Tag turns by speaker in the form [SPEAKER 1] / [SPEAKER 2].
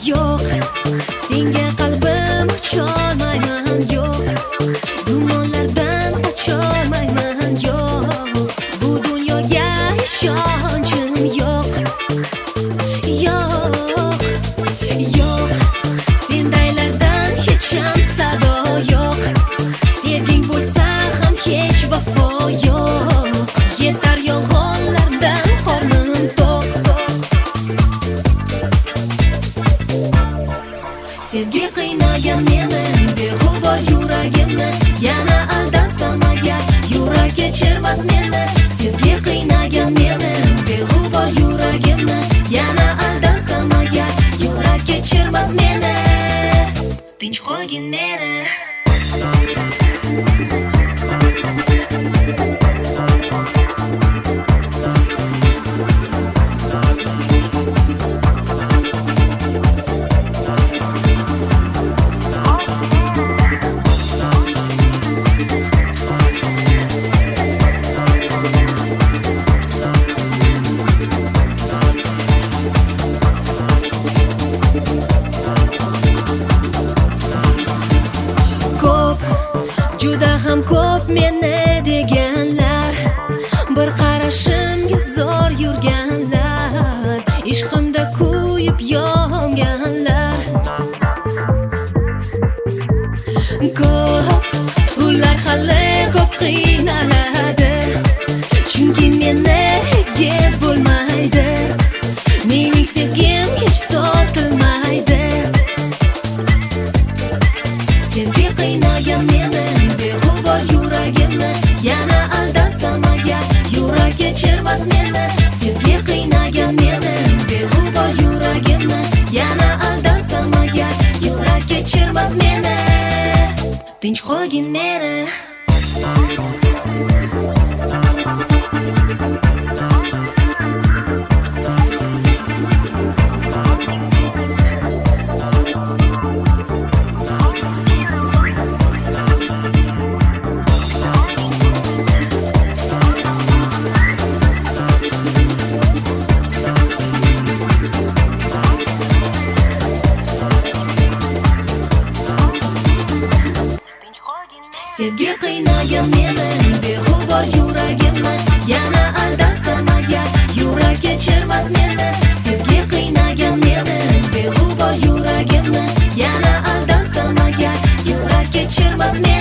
[SPEAKER 1] yo'q, senga qalbim ocholmayman, yo'q, gumonlardan qocholmayman, yo'q, bu dunyoga ishonchim yo'q, yo'q, yo'q, sendaylardan hech ham sado yo'q, sevging bo'lsa ham hech vafo yo'q, yetar yolg'onlardan qornim to'q. Sevgi qiynagan meni, beg'ubor yuragimni, yana aldansam agar yurak kechirmas meni. Sevgi qiynagan meni, beg'ubor yuragimni, yana aldansam agar yurak kechirmas meni. Tinch qo'ygin meni. Juda ham ko'p meni deganlar, bir qarashimga zo'r yurganlar, ishqimda kuyib yonganlar. Ko'p, ular hali ko'p qiynaladi, chunki meni ega bo'lmaydi, mening sevgim hech sotilmaydi. Sevgi qiynagan meni, beg'ubor yuragimni, yana aldansam agar yurak kechirmas meni. Sevgi qiynagan meni, beg'ubor yuragimni, yana aldansam agar yurak kechirmas meni. Tinch qo'ygin meni. Sevgi qiynagan meni, beg'ubor yuragimni, yana aldansam agar yurak kechirmas meni. Sevgi qiynagan meni, beg'ubor yuragimni, yana aldansam agar yurak kechirmas meni.